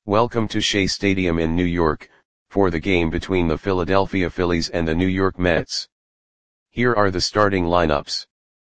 Welcome to Shea Stadium in New York, for the game between the Philadelphia Phillies and the New York Mets. Here are the starting lineups.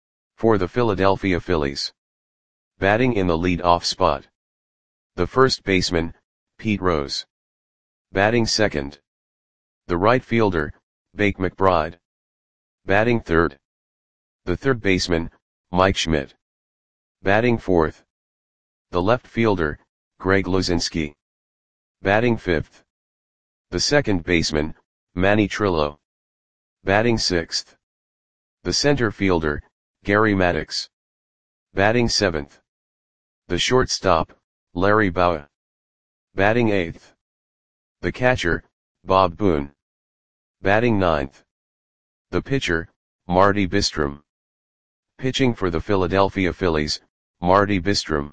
For the Philadelphia Phillies. Batting in the lead-off spot. The first baseman, Pete Rose. Batting second. The right fielder, Bake McBride. Batting third. The third baseman, Mike Schmidt. Batting fourth. The left fielder, Greg Luzinski. Batting fifth. The second baseman, Manny Trillo. Batting sixth. The center fielder, Gary Maddox. Batting seventh. The shortstop, Larry Bowa. Batting eighth. The catcher, Bob Boone. Batting ninth. The pitcher, Marty Bistrom. Pitching for the Philadelphia Phillies, Marty Bistrom.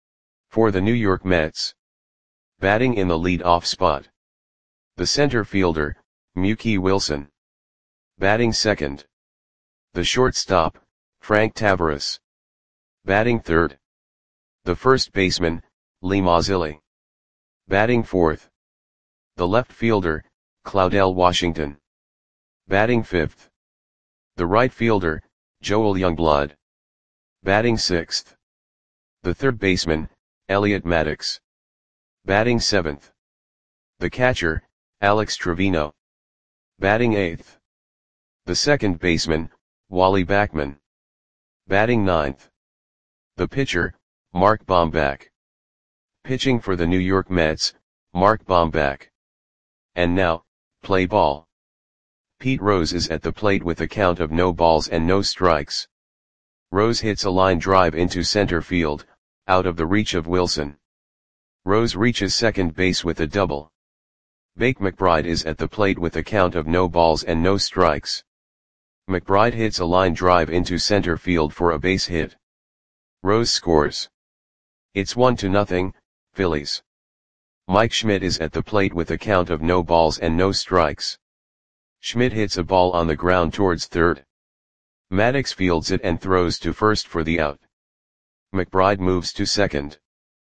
For the New York Mets. Batting in the lead-off spot. The center fielder, Mookie Wilson. Batting second. The shortstop, Frank Taveras. Batting third. The first baseman, Lee Mazzilli. Batting fourth. The left fielder, Claudell Washington. Batting fifth. The right fielder, Joel Youngblood. Batting sixth. The third baseman, Elliot Maddox. Batting seventh. The catcher, Alex Trevino. Batting eighth. The second baseman, Wally Backman. Batting ninth. The pitcher, Mark Bombach. Pitching for the New York Mets, Mark Bombach. And now, play ball. Pete Rose is at the plate with a count of no balls and no strikes. Rose hits a line drive into center field, out of the reach of Wilson. Rose reaches second base with a double. Bake McBride is at the plate with a count of no balls and no strikes. McBride hits a line drive into center field for a base hit. Rose scores. It's 1-0, Phillies. Mike Schmidt is at the plate with a count of no balls and no strikes. Schmidt hits a ball on the ground towards third. Maddox fields it and throws to first for the out. McBride moves to second.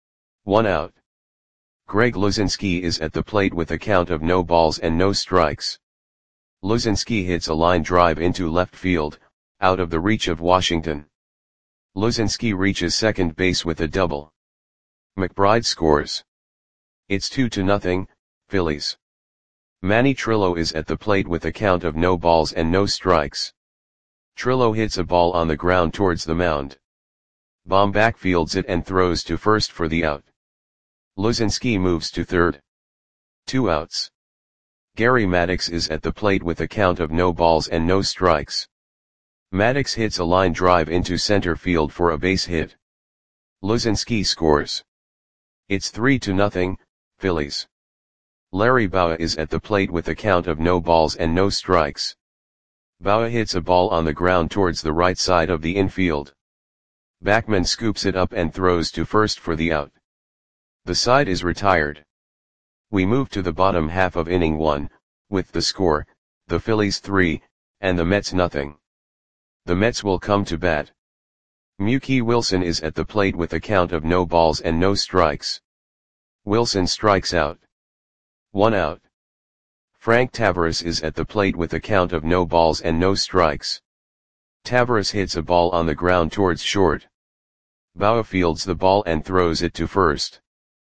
1 out. Greg Luzinski is at the plate with a count of no balls and no strikes. Luzinski hits a line drive into left field, out of the reach of Washington. Luzinski reaches second base with a double. McBride scores. It's 2-0, Phillies. Manny Trillo is at the plate with a count of no balls and no strikes. Trillo hits a ball on the ground towards the mound. Bombach fields it and throws to first for the out. Luzinski moves to third. 2 outs. Gary Maddox is at the plate with a count of no balls and no strikes. Maddox hits a line drive into center field for a base hit. Luzinski scores. It's 3-0, Phillies. Larry Bowa is at the plate with a count of no balls and no strikes. Bowa hits a ball on the ground towards the right side of the infield. Backman scoops it up and throws to first for the out. The side is retired. We move to the bottom half of inning 1, with the score, the Phillies 3, and the Mets 0. The Mets will come to bat. Mookie Wilson is at the plate with a count of no balls and no strikes. Wilson strikes out. 1 out. Frank Taveras is at the plate with a count of no balls and no strikes. Taveras hits a ball on the ground towards short. Bowa fields the ball and throws it to first.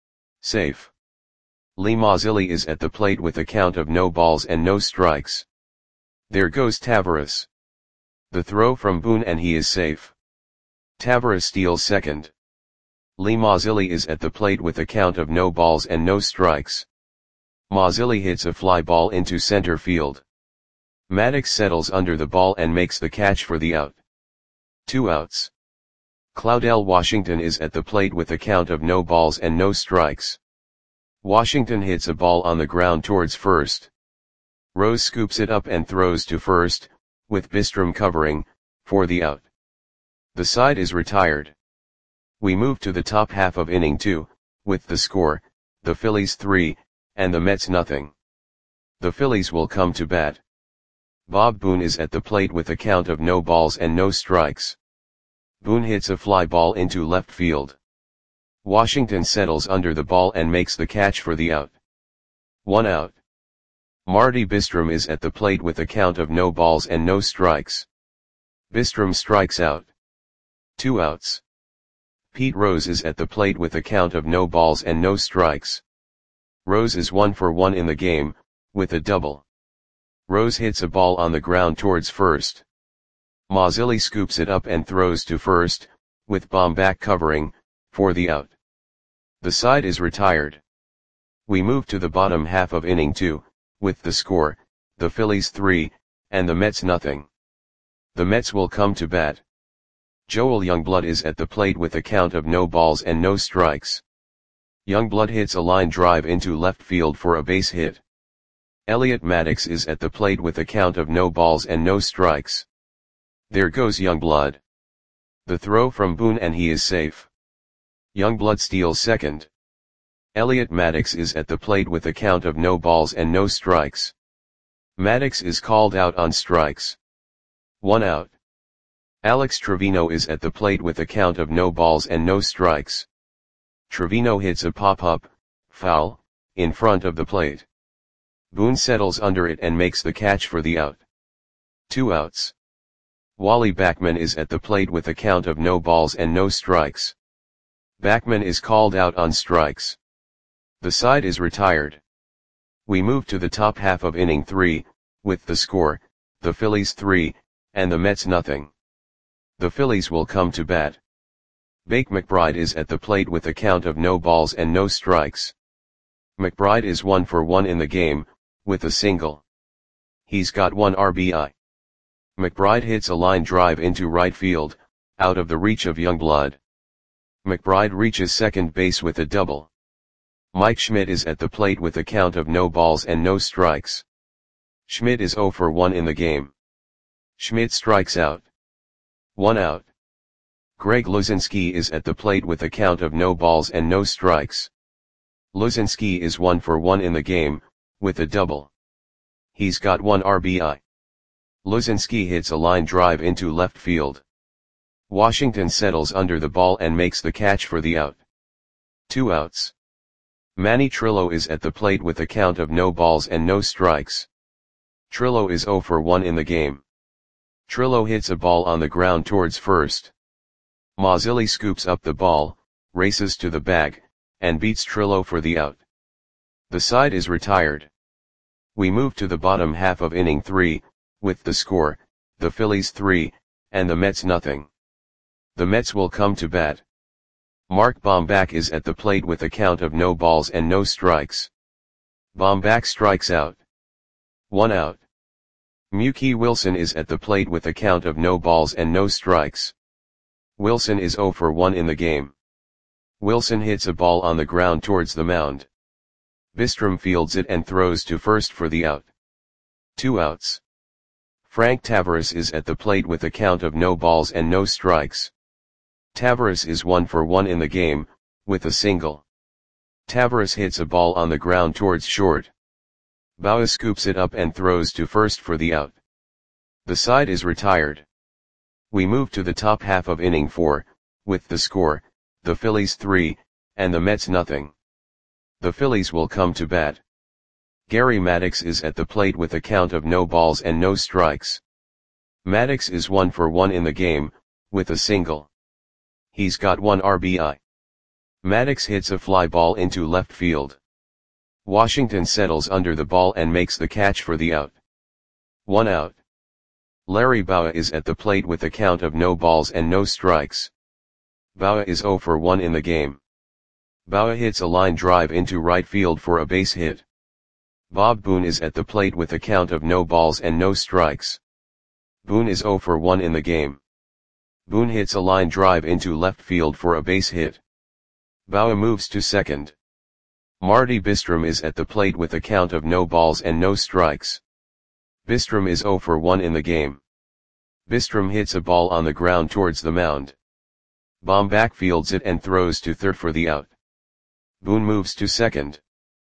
Safe. Lee Mazzilli is at the plate with a count of no balls and no strikes. There goes Taveras. The throw from Boone and he is safe. Taveras steals second. Lee Mazzilli is at the plate with a count of no balls and no strikes. Mazzilli hits a fly ball into center field. Maddox settles under the ball and makes the catch for the out. 2 outs. Claudell Washington is at the plate with a count of no balls and no strikes. Washington hits a ball on the ground towards first. Rose scoops it up and throws to first, with Bistrom covering, for the out. The side is retired. We move to the top half of inning 2, with the score, the Phillies 3, and the Mets 0. The Phillies will come to bat. Bob Boone is at the plate with a count of no balls and no strikes. Boone hits a fly ball into left field. Washington settles under the ball and makes the catch for the out. 1 out. Marty Bistrom is at the plate with a count of no balls and no strikes. Bistrom strikes out. 2 outs. Pete Rose is at the plate with a count of no balls and no strikes. Rose is 1 for 1 in the game, with a double. Rose hits a ball on the ground towards first. Mazzilli scoops it up and throws to first, with Bomback covering, for the out. The side is retired. We move to the bottom half of inning 2, with the score, the Phillies 3, and the Mets nothing. The Mets will come to bat. Joel Youngblood is at the plate with a count of no balls and no strikes. Youngblood hits a line drive into left field for a base hit. Elliot Maddox is at the plate with a count of no balls and no strikes. There goes Youngblood. The throw from Boone and he is safe. Youngblood steals second. Elliot Maddox is at the plate with a count of no balls and no strikes. Maddox is called out on strikes. 1 out. Alex Trevino is at the plate with a count of no balls and no strikes. Trevino hits a pop-up, foul, in front of the plate. Boone settles under it and makes the catch for the out. 2 outs. Wally Backman is at the plate with a count of no balls and no strikes. Backman is called out on strikes. The side is retired. We move to the top half of inning 3, with the score, the Phillies 3, and the Mets nothing. The Phillies will come to bat. Bake McBride is at the plate with a count of no balls and no strikes. McBride is 1 for 1 in the game, with a single. He's got 1 RBI. McBride hits a line drive into right field, out of the reach of Youngblood. McBride reaches second base with a double. Mike Schmidt is at the plate with a count of no balls and no strikes. Schmidt is 0 for 1 in the game. Schmidt strikes out. 1 out. Greg Luzinski is at the plate with a count of no balls and no strikes. Luzinski is 1 for 1 in the game, with a double. He's got 1 RBI. Luzinski hits a line drive into left field. Washington settles under the ball and makes the catch for the out. 2 outs. Manny Trillo is at the plate with a count of no balls and no strikes. Trillo is 0 for 1 in the game. Trillo hits a ball on the ground towards first. Mazzilli scoops up the ball, races to the bag, and beats Trillo for the out. The side is retired. We move to the bottom half of inning 3, with the score, the Phillies 3, and the Mets nothing. The Mets will come to bat. Mark Bomback is at the plate with a count of no balls and no strikes. Bomback strikes out. 1 out. Mookie Wilson is at the plate with a count of no balls and no strikes. Wilson is 0 for 1 in the game. Wilson hits a ball on the ground towards the mound. Bistrom fields it and throws to first for the out. 2 outs. Frank Tavares is at the plate with a count of no balls and no strikes. Tavares is 1 for 1 in the game, with a single. Tavares hits a ball on the ground towards short. Bauer scoops it up and throws to first for the out. The side is retired. We move to the top half of inning 4, with the score, the Phillies 3, and the Mets nothing. The Phillies will come to bat. Gary Maddox is at the plate with a count of no balls and no strikes. Maddox is 1 for 1 in the game, with a single. He's got 1 RBI. Maddox hits a fly ball into left field. Washington settles under the ball and makes the catch for the out. 1 out. Larry Bowa is at the plate with a count of no balls and no strikes. Bowa is 0 for 1 in the game. Bowa hits a line drive into right field for a base hit. Bob Boone is at the plate with a count of no balls and no strikes. Boone is 0 for 1 in the game. Boone hits a line drive into left field for a base hit. Bowa moves to second. Marty Bistrom is at the plate with a count of no balls and no strikes. Bistrom is 0 for 1 in the game. Bistrom hits a ball on the ground towards the mound. Bomback fields it and throws to third for the out. Boone moves to second.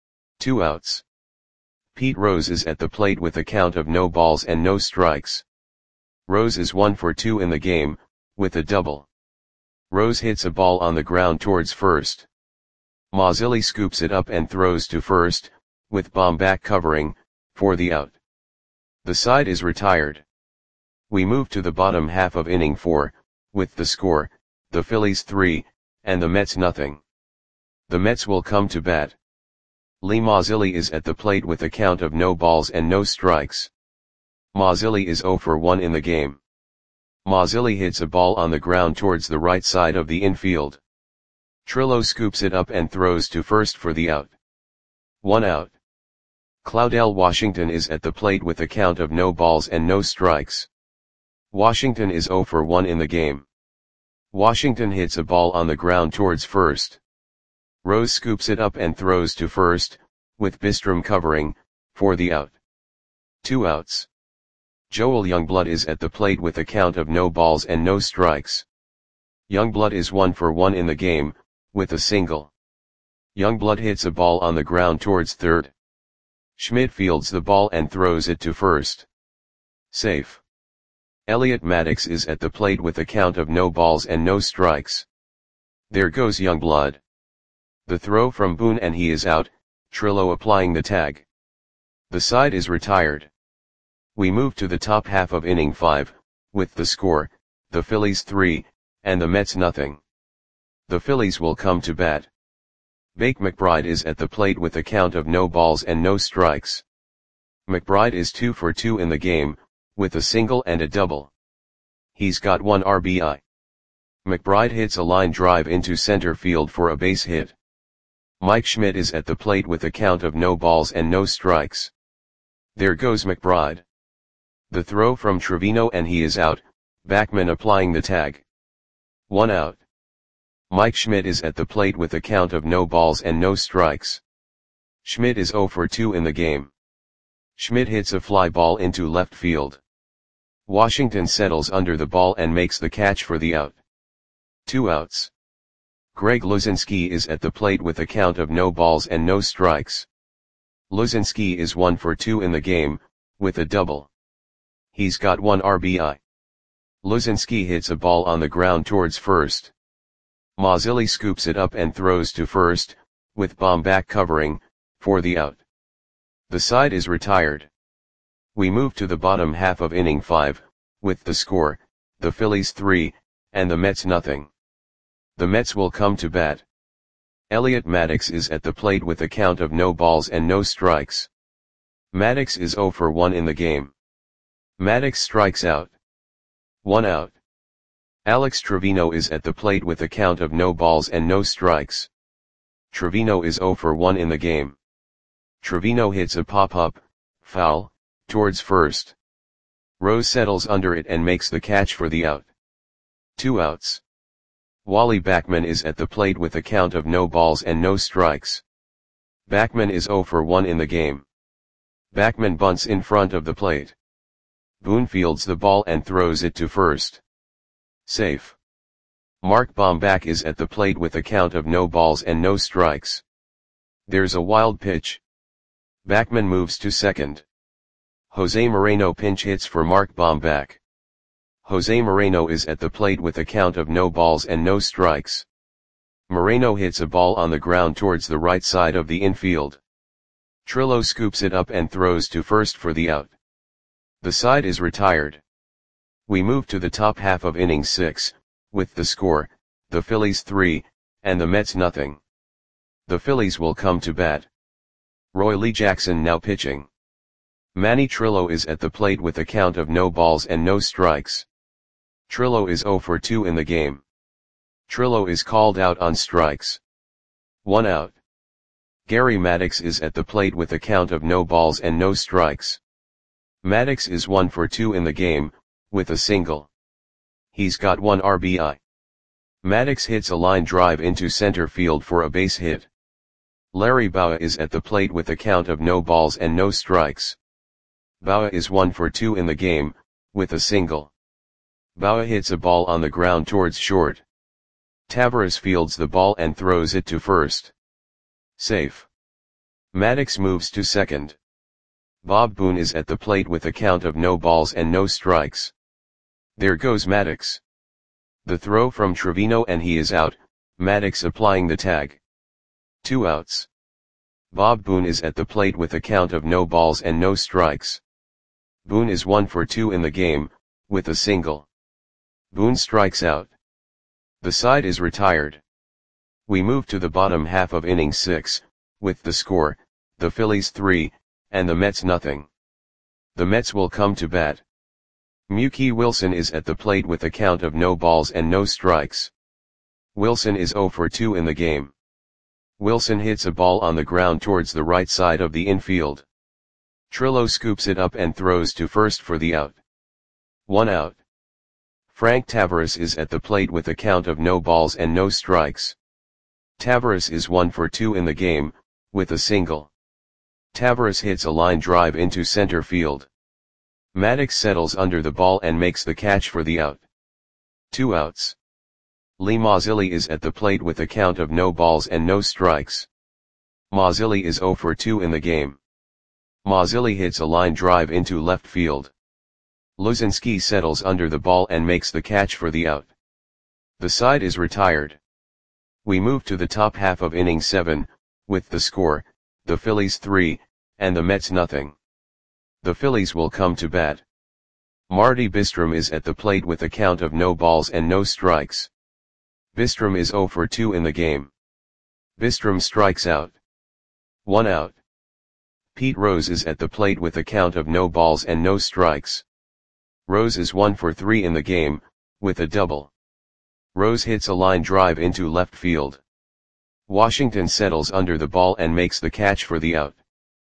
2 outs. Pete Rose is at the plate with a count of no balls and no strikes. Rose is 1 for 2 in the game, with a double. Rose hits a ball on the ground towards first. Mazzilli scoops it up and throws to first, with Bomback covering, for the out. The side is retired. We move to the bottom half of inning 4, with the score, the Phillies 3, and the Mets nothing. The Mets will come to bat. Lee Mazzilli is at the plate with a count of no balls and no strikes. Mazzilli is 0 for 1 in the game. Mazzilli hits a ball on the ground towards the right side of the infield. Trillo scoops it up and throws to first for the out. 1 out. Claudell Washington is at the plate with a count of no balls and no strikes. Washington is 0 for 1 in the game. Washington hits a ball on the ground towards first. Rose scoops it up and throws to first, with Bistrom covering, for the out. 2 outs. Joel Youngblood is at the plate with a count of no balls and no strikes. Youngblood is 1 for 1 in the game, with a single. Youngblood hits a ball on the ground towards third. Schmidt fields the ball and throws it to first. Safe. Elliot Maddox is at the plate with a count of no balls and no strikes. There goes Youngblood. The throw from Boone and he is out, Trillo applying the tag. The side is retired. We move to the top half of inning 5, with the score, the Phillies 3, and the Mets nothing. The Phillies will come to bat. Bake McBride is at the plate with a count of no balls and no strikes. McBride is 2 for 2 in the game, with a single and a double. He's got 1 RBI. McBride hits a line drive into center field for a base hit. Mike Schmidt is at the plate with a count of no balls and no strikes. There goes McBride. The throw from Trevino and he is out, Backman applying the tag. 1 out. Mike Schmidt is at the plate with a count of no balls and no strikes. Schmidt is 0 for 2 in the game. Schmidt hits a fly ball into left field. Washington settles under the ball and makes the catch for the out. 2 outs. Greg Luzinski is at the plate with a count of no balls and no strikes. Luzinski is 1 for 2 in the game, with a double. He's got 1 RBI. Luzinski hits a ball on the ground towards first. Mazzilli scoops it up and throws to first, with Bomback covering, for the out. The side is retired. We move to the bottom half of inning 5, with the score, the Phillies 3, and the Mets nothing. The Mets will come to bat. Elliot Maddox is at the plate with a count of no balls and no strikes. Maddox is 0 for 1 in the game. Maddox strikes out. 1 out. Alex Trevino is at the plate with a count of no balls and no strikes. Trevino is 0 for 1 in the game. Trevino hits a pop-up, foul, towards first. Rose settles under it and makes the catch for the out. 2 outs. Wally Backman is at the plate with a count of no balls and no strikes. Backman is 0 for 1 in the game. Backman bunts in front of the plate. Boone fields the ball and throws it to first. Safe. Mark Bomback is at the plate with a count of no balls and no strikes. There's a wild pitch. Backman moves to second. Jose Moreno pinch hits for Mark Bomback. Jose Moreno is at the plate with a count of no balls and no strikes. Moreno hits a ball on the ground towards the right side of the infield. Trillo scoops it up and throws to first for the out. The side is retired. We move to the top half of inning 6, with the score, the Phillies 3, and the Mets nothing. The Phillies will come to bat. Roy Lee Jackson now pitching. Manny Trillo is at the plate with a count of no balls and no strikes. Trillo is 0 for 2 in the game. Trillo is called out on strikes. 1 out. Gary Maddox is at the plate with a count of no balls and no strikes. Maddox is 1 for 2 in the game, with a single. He's got 1 RBI. Maddox hits a line drive into center field for a base hit. Larry Bowa is at the plate with a count of no balls and no strikes. Bowa is 1 for 2 in the game, with a single. Bowa hits a ball on the ground towards short. Tavares fields the ball and throws it to first. Safe. Maddox moves to second. Bob Boone is at the plate with a count of no balls and no strikes. There goes Maddox. The throw from Trevino and he is out, Maddox applying the tag. 2 outs. Bob Boone is at the plate with a count of no balls and no strikes. Boone is 1 for 2 in the game, with a single. Boone strikes out. The side is retired. We move to the bottom half of inning 6, with the score, the Phillies 3, and the Mets nothing. The Mets will come to bat. Mookie Wilson is at the plate with a count of no balls and no strikes. Wilson is 0 for 2 in the game. Wilson hits a ball on the ground towards the right side of the infield. Trillo scoops it up and throws to first for the out. 1 out. Frank Tavares is at the plate with a count of no balls and no strikes. Tavares is 1 for 2 in the game, with a single. Tavares hits a line drive into center field. Maddox settles under the ball and makes the catch for the out. 2 outs. Lee Mazzilli is at the plate with a count of no balls and no strikes. Mazzilli is 0 for 2 in the game. Mazzilli hits a line drive into left field. Luzinski settles under the ball and makes the catch for the out. The side is retired. We move to the top half of inning 7, with the score, the Phillies 3, and the Mets nothing. The Phillies will come to bat. Marty Bistrom is at the plate with a count of no balls and no strikes. Bistrom is 0 for 2 in the game. Bistrom strikes out. 1 out. Pete Rose is at the plate with a count of no balls and no strikes. Rose is 1 for 3 in the game, with a double. Rose hits a line drive into left field. Washington settles under the ball and makes the catch for the out.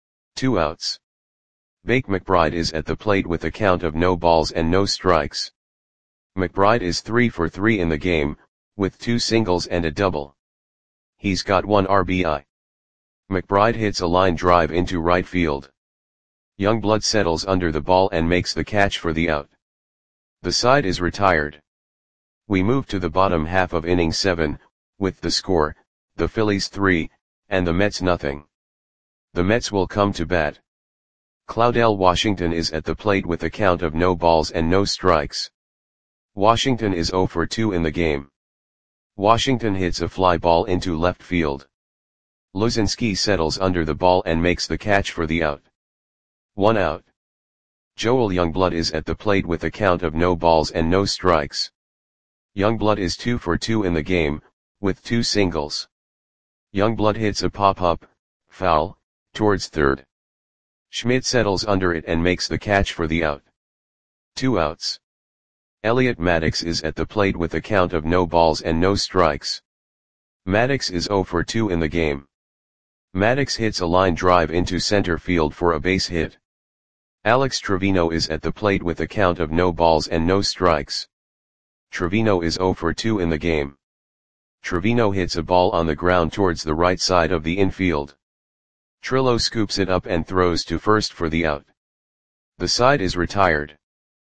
2 outs. Bake McBride is at the plate with a count of no balls and no strikes. McBride is 3 for 3 in the game, with 2 singles and a double. He's got 1 RBI. McBride hits a line drive into right field. Youngblood settles under the ball and makes the catch for the out. The side is retired. We move to the bottom half of inning 7, with the score, the Phillies 3, and the Mets nothing. The Mets will come to bat. Claudell Washington is at the plate with a count of no balls and no strikes. Washington is 0 for 2 in the game. Washington hits a fly ball into left field. Luzinski settles under the ball and makes the catch for the out. 1 out. Joel Youngblood is at the plate with a count of no balls and no strikes. Youngblood is 2 for 2 in the game, with 2 singles. Youngblood hits a pop-up, foul, towards third. Schmidt settles under it and makes the catch for the out. 2 outs. Elliot Maddox is at the plate with a count of no balls and no strikes. Maddox is 0 for 2 in the game. Maddox hits a line drive into center field for a base hit. Alex Trevino is at the plate with a count of no balls and no strikes. Trevino is 0 for 2 in the game. Trevino hits a ball on the ground towards the right side of the infield. Trillo scoops it up and throws to first for the out. The side is retired.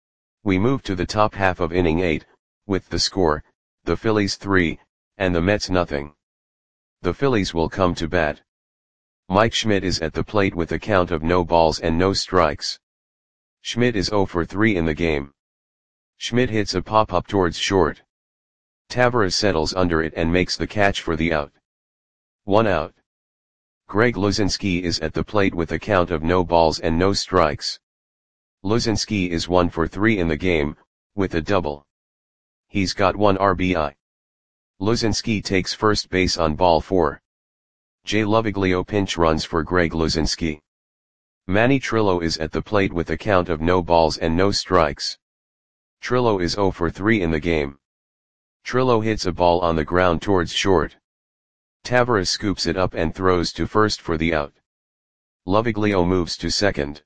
We move to the top half of inning 8, with the score, the Phillies 3, and the Mets nothing. The Phillies will come to bat. Mike Schmidt is at the plate with a count of no balls and no strikes. Schmidt is 0 for 3 in the game. Schmidt hits a pop-up towards short. Tavares settles under it and makes the catch for the out. 1 out. Greg Luzinski is at the plate with a count of no balls and no strikes. Luzinski is 1 for 3 in the game, with a double. He's got 1 RBI. Luzinski takes first base on ball 4. Jay Loviglio pinch runs for Greg Luzinski. Manny Trillo is at the plate with a count of no balls and no strikes. Trillo is 0 for 3 in the game. Trillo hits a ball on the ground towards short. Tavares scoops it up and throws to first for the out. Loviglio moves to second.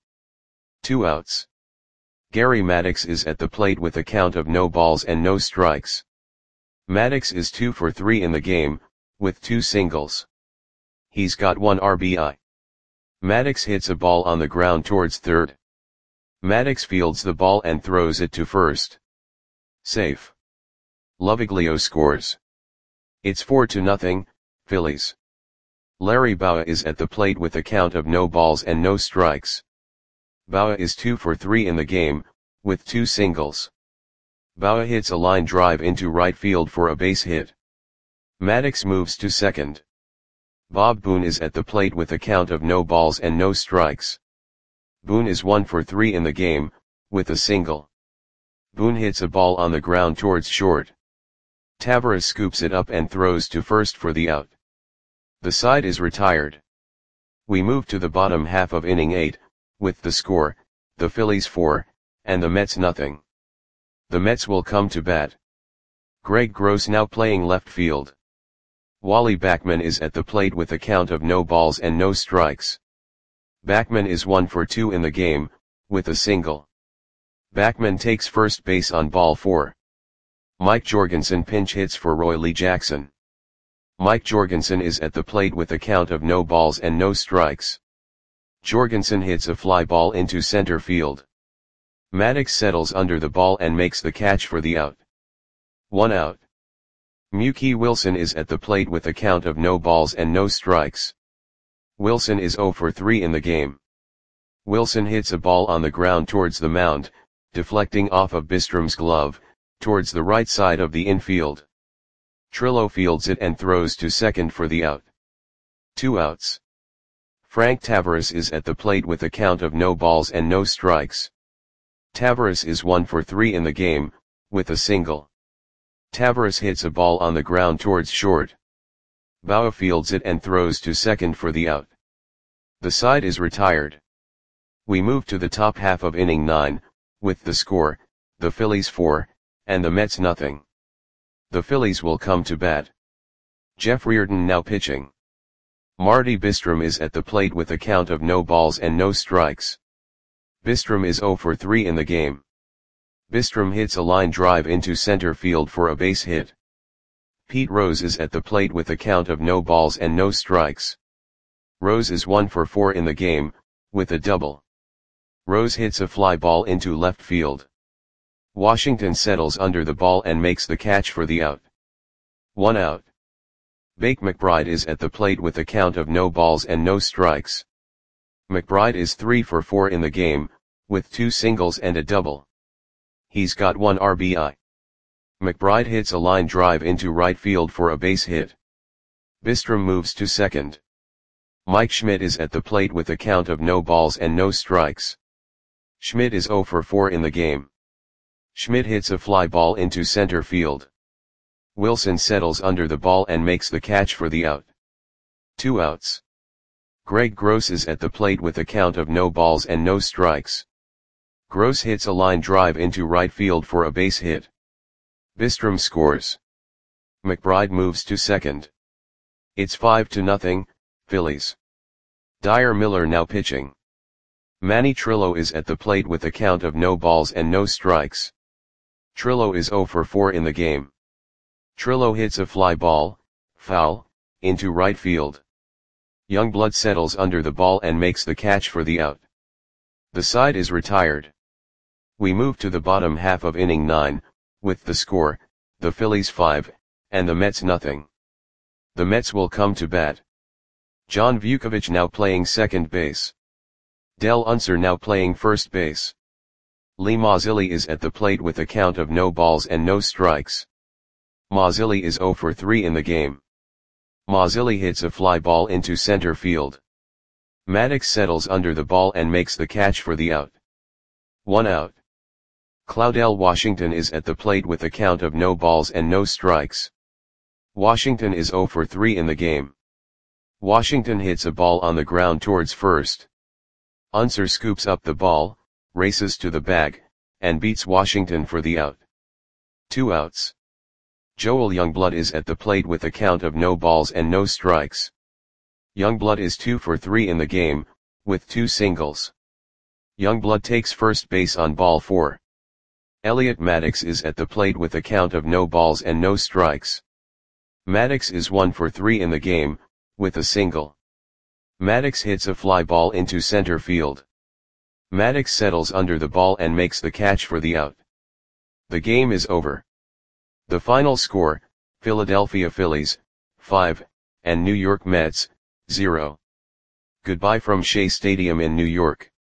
2 outs. Gary Maddox is at the plate with a count of no balls and no strikes. Maddox is 2 for 3 in the game, with 2 singles. He's got 1 RBI. Maddox hits a ball on the ground towards third. Maddox fields the ball and throws it to first. Safe. Loviglio scores. It's 4-0, Phillies. Larry Bowa is at the plate with a count of no balls and no strikes. Bowa is 2 for 3 in the game, with 2 singles. Bauer hits a line drive into right field for a base hit. Maddox moves to second. Bob Boone is at the plate with a count of no balls and no strikes. Boone is 1 for 3 in the game, with a single. Boone hits a ball on the ground towards short. Taveras scoops it up and throws to first for the out. The side is retired. We move to the bottom half of inning 8, with the score, the Phillies 4, and the Mets nothing. The Mets will come to bat. Greg Gross now playing left field. Wally Backman is at the plate with a count of no balls and no strikes. Backman is 1 for 2 in the game, with a single. Backman takes first base on ball 4. Mike Jorgensen pinch hits for Roy Lee Jackson. Mike Jorgensen is at the plate with a count of no balls and no strikes. Jorgensen hits a fly ball into center field. Maddox settles under the ball and makes the catch for the out. 1 out. Mookie Wilson is at the plate with a count of no balls and no strikes. Wilson is 0 for 3 in the game. Wilson hits a ball on the ground towards the mound, deflecting off of Bystrom's glove, towards the right side of the infield. Trillo fields it and throws to second for the out. 2 outs. Frank Taveras is at the plate with a count of no balls and no strikes. Taveras is 1 for 3 in the game, with a single. Taveras hits a ball on the ground towards short. Bauer fields it and throws to second for the out. The side is retired. We move to the top half of inning 9, with the score, the Phillies 4, and the Mets nothing. The Phillies will come to bat. Jeff Reardon now pitching. Marty Bystrom is at the plate with a count of no balls and no strikes. Bystrom is 0 for 3 in the game. Bystrom hits a line drive into center field for a base hit. Pete Rose is at the plate with a count of no balls and no strikes. Rose is 1 for 4 in the game, with a double. Rose hits a fly ball into left field. Washington settles under the ball and makes the catch for the out. 1 out. Bake McBride is at the plate with a count of no balls and no strikes. McBride is 3 for 4 in the game, with 2 singles and a double. He's got 1 RBI. McBride hits a line drive into right field for a base hit. Bystrom moves to second. Mike Schmidt is at the plate with a count of no balls and no strikes. Schmidt is 0 for 4 in the game. Schmidt hits a fly ball into center field. Wilson settles under the ball and makes the catch for the out. 2 outs. Greg Gross is at the plate with a count of no balls and no strikes. Gross hits a line drive into right field for a base hit. Bystrom scores. McBride moves to second. It's 5-0, Phillies. Dyer Miller now pitching. Manny Trillo is at the plate with a count of no balls and no strikes. Trillo is 0 for 4 in the game. Trillo hits a fly ball, foul, into right field. Youngblood settles under the ball and makes the catch for the out. The side is retired. We move to the bottom half of inning 9, with the score, the Phillies 5, and the Mets nothing. The Mets will come to bat. John Vukovich now playing second base. Del Unser now playing first base. Lee Mazzilli is at the plate with a count of no balls and no strikes. Mazzilli is 0 for 3 in the game. Mazzilli hits a fly ball into center field. Maddox settles under the ball and makes the catch for the out. 1 out. Claudel Washington is at the plate with a count of no balls and no strikes. Washington is 0 for 3 in the game. Washington hits a ball on the ground towards first. Unser scoops up the ball, races to the bag, and beats Washington for the out. 2 outs. Joel Youngblood is at the plate with a count of no balls and no strikes. Youngblood is 2 for 3 in the game, with 2 singles. Youngblood takes first base on ball 4. Elliot Maddox is at the plate with a count of no balls and no strikes. Maddox is 1 for 3 in the game, with a single. Maddox hits a fly ball into center field. Maddox settles under the ball and makes the catch for the out. The game is over. The final score, Philadelphia Phillies, 5, and New York Mets, 0. Goodbye from Shea Stadium in New York.